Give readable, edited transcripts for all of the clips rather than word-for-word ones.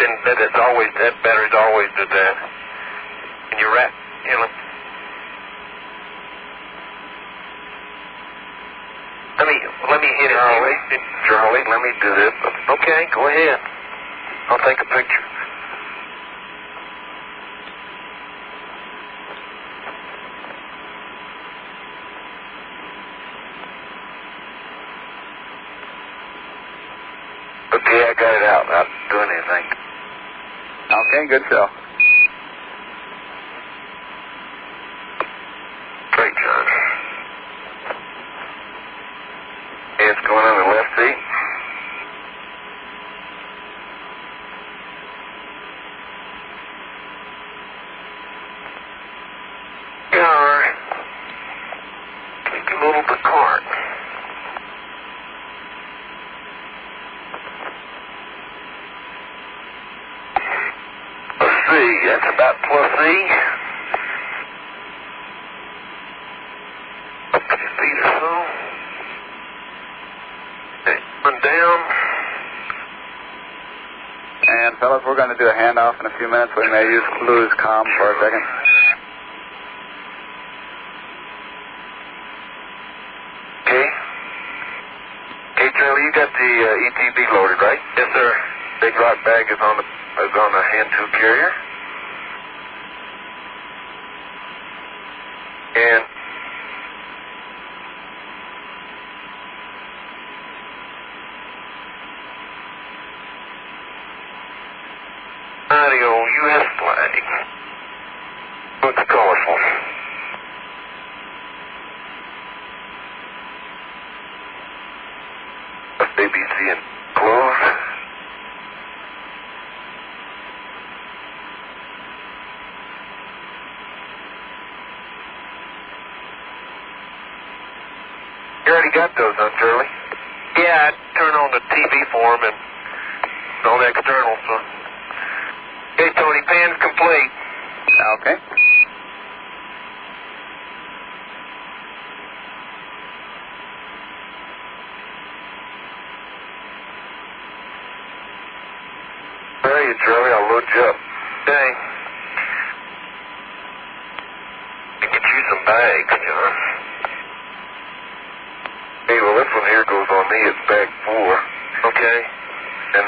That's always, that battery's always did that. And you're right, you know. Let me hit it. Charlie, let me do this. Okay, go ahead. I'll take a picture. Okay, I got it out. Not doing anything. Okay, good show. Great, John. It's going on the left seat. Alright. Take a little bit cart. Let's see, that's about plus E. Up to the feet or so. Okay, one down. And fellas, we're going to do a handoff in a few minutes. We may lose comm for a second. Okay. Okay, Charlie, you got the ETB loaded, right? Yes, sir. Big rock bag is on the hand tool carrier. And audio U.S. flag. Looks colorful. ABC and close. You already got those, huh, Charlie? Yeah, I turn on the TV for him and on the external, so. Okay, Tony, pan's complete. Okay. Where are you, Charlie? I'll load you up. Okay. And get you some bags, John. Hey, well, this one here goes on me. It's bag 4. Okay. And,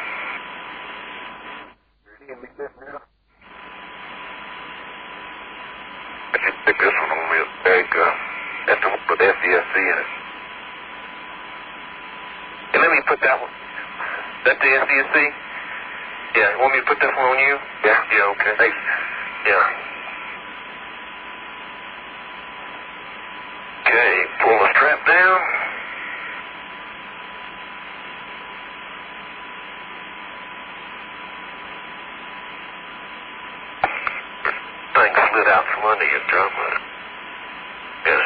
I should pick this one on me. It's bag, that's the one with FDSC in it. And let me put that one. That the SDSC? Yeah, you want me to put this one on you? Yeah? Yeah, okay. Thanks. Yeah. Okay, pull the strap down. Thing slid out from under you, John. Yes.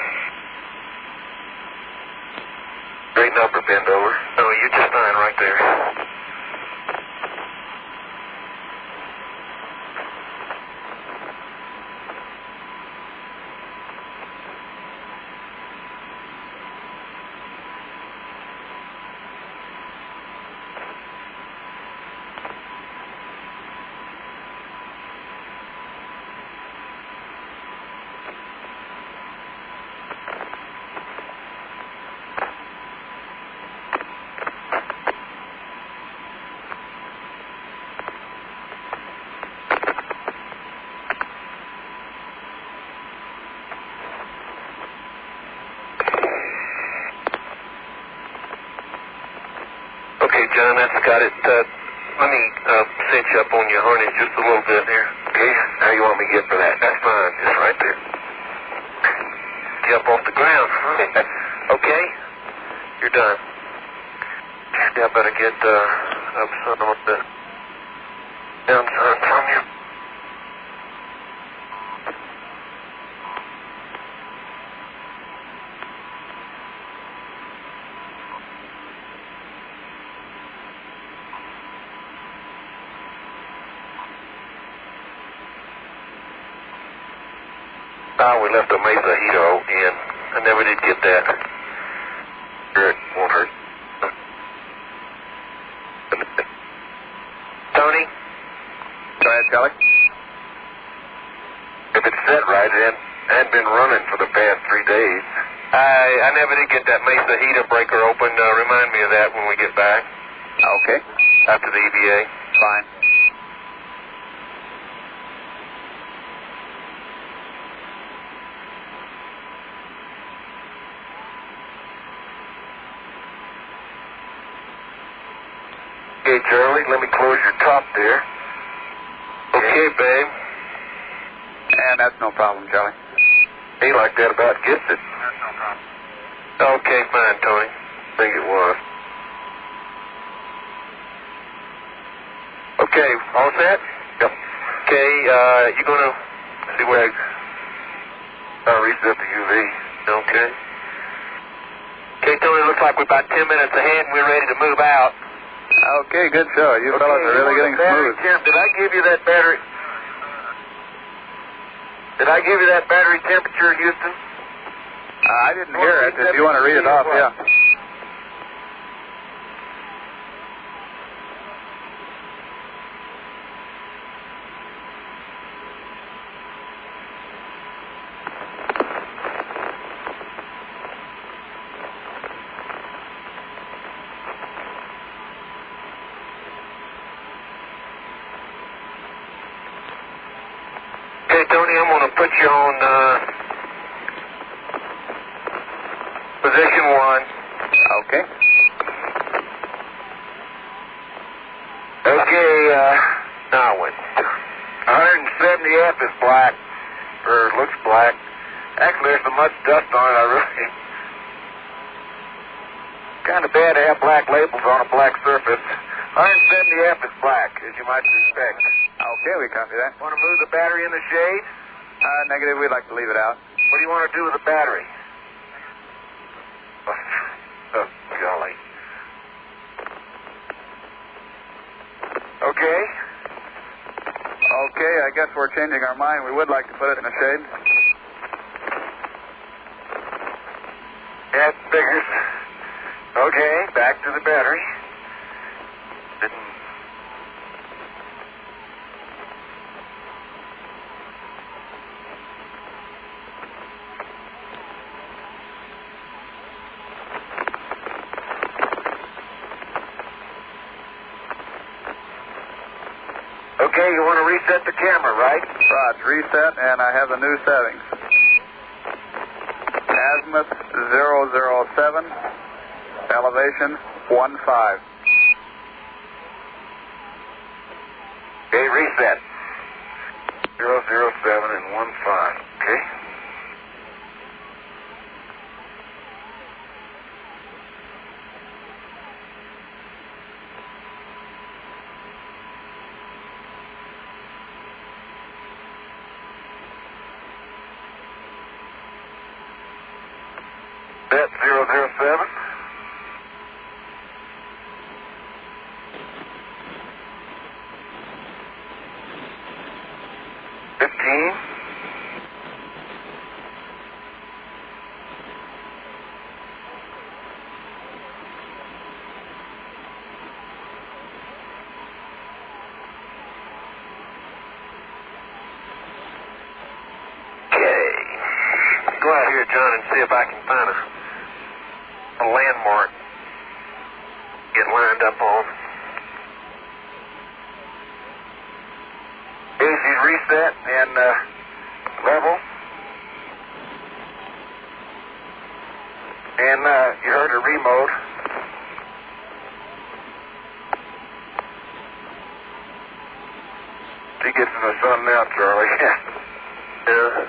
Straighten up or bend over. No, you're just fine right there. Okay, John, that's got it. Let me cinch up on your harness just a little bit here. Okay, how you want me to get for that? That's fine. Just right there. Get up off the ground, huh? Okay? You're done. Yeah, I better get up some of the downside from you. We left a Mesa Hito in. I never did get that. Sure, it won't hurt. Tony? Go ahead, Charlie. If it's set right, it hadn't been running for the past 3 days. I never did get that Mesa heater breaker open. Remind me of that when we get back. Okay. After the EVA. Fine. Okay, Charlie, let me close your top there. Okay, babe. And that's no problem, Charlie. He like that about gets it. That's no problem. Okay, fine, Tony. I think it was. Okay, all set? Yep. Okay, you gonna see where I'll reset the UV. Okay. Okay, Tony, looks like we're about 10 minutes ahead and we're ready to move out. Okay, good show. You fellas are really getting smooth. Did I give you that battery? Did I give you that battery temperature, Houston? I didn't hear it. If you want to read it off, yeah. Okay, Tony, I'm going to put you on position 1. Okay. Okay, Now what? 170F is black, or looks black. Actually, there's so much dust on it, I really... Kind of bad to have black labels on a black surface. 170F is black, as you might suspect. Okay, we copy that. Want to move the battery in the shade? Negative, we'd like to leave it out. What do you want to do with the battery? Oh, golly. Okay. Okay, I guess we're changing our mind. We would like to put it in the shade. That figures. Okay, back to the battery. Didn't... Okay, you want to reset the camera, right? Right, reset, and I have the new settings. Azimuth 007, elevation 15. Okay, reset. 007 and 15. Okay. Set 007. Go out here, John, and see if I can find a landmark. Get lined up on. Easy reset and level. And you heard a remote. She gets in the sun now, Charlie. Yeah.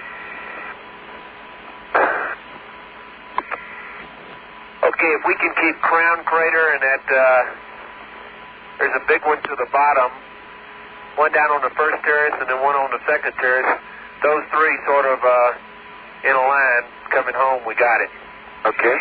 Okay, if we can keep Crown Crater and that, there's a big one to the bottom, one down on the first terrace and then one on the second terrace. Those three sort of in a line coming home, we got it. Okay.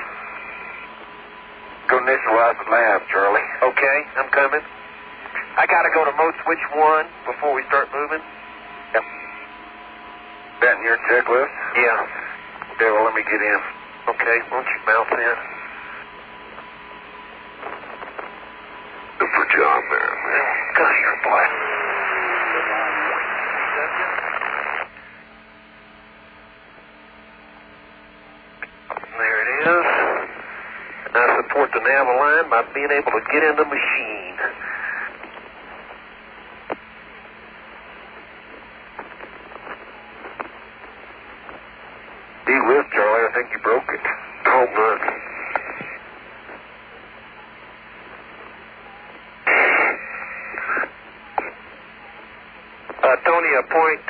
Go initialize the lab, Charlie. Okay, I'm coming. I got to go to mode switch 1 before we start moving. Yep. That in your checklist? Yeah. Okay, well, let me get in. Okay, won't you bounce in? Good for John there. God, you're black. There it is. And I support the naval line by being able to get in the machine. Gee whiz, Charlie, I think you broke it. Oh, good. Tony, a point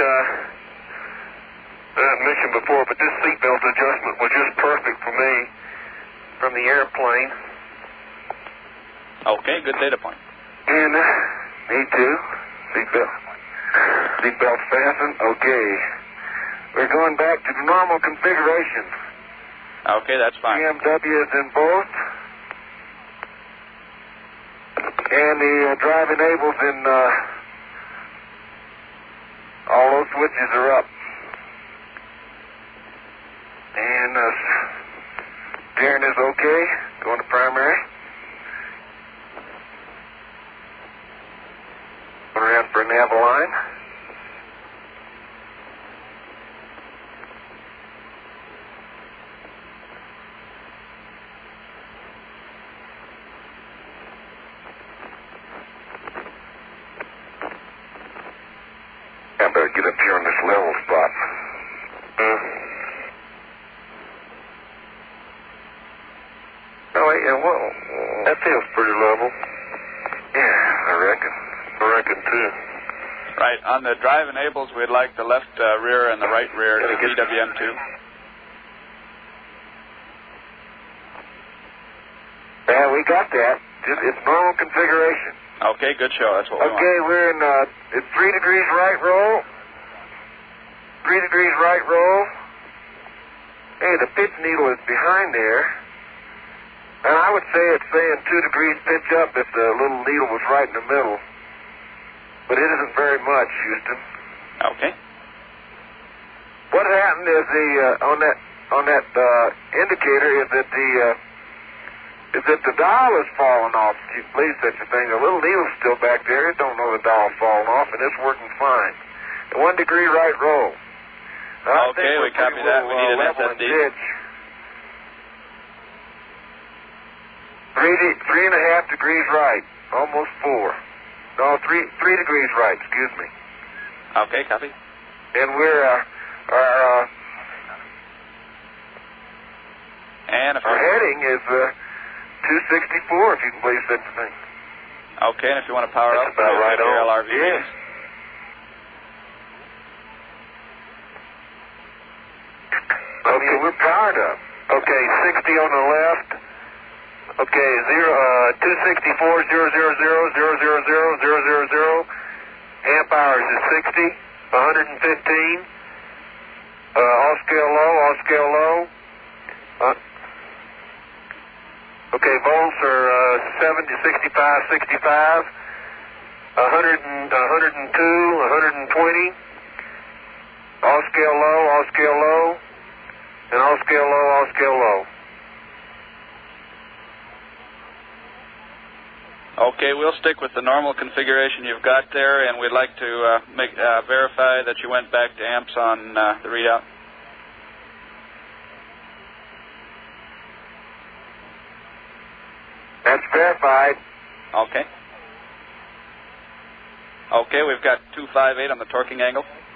I mentioned before, but this seatbelt adjustment was just perfect for me from the airplane. Okay, good data point. And me too. Seatbelt fastened. Okay. We're going back to the normal configuration. Okay, that's fine. BMW is in both. And the drive enables in all those switches are up. And steering is okay. Going to primary. Going around for a naval line. I better get up here on this level spot. Oh, yeah, well, that feels pretty level. Yeah, I reckon. I reckon, too. Right, on the drive enables, we'd like the left rear and the right rear to PWM2. Yeah, we got that. It's normal configuration. Okay, good show. That's what we want. Okay, we're in it's 3 degrees right roll. 3 degrees right roll. Hey, the pitch needle is behind there. And I would say it's saying 2 degrees pitch up if the little needle was right in the middle. But it isn't very much, Houston. Okay. What happened is on that indicator is that the dial is falling off. If you believe such a thing, the little needle's still back there. It don't know the dial's falling off, and it's working fine. The 1 degree right roll. Okay, we copy that. We need an SSD. 3.5 degrees right, almost 4. No, 3 degrees right. Excuse me. Okay, copy. And we're our heading is 264, if you can believe such a thing. Okay, and if you want to power That's up, about right your on. LRV. Yes. Okay, we're powered up. Okay, 60 on the left. Okay, 264, 000. Amp hours is 60, 115. All scale low. Okay, volts are 70, 65, 65. 102, 120. All scale low. And all scale low. Okay, we'll stick with the normal configuration you've got there, and we'd like to verify that you went back to amps on the readout. That's verified. Okay. Okay, we've got 258 on the torquing angle.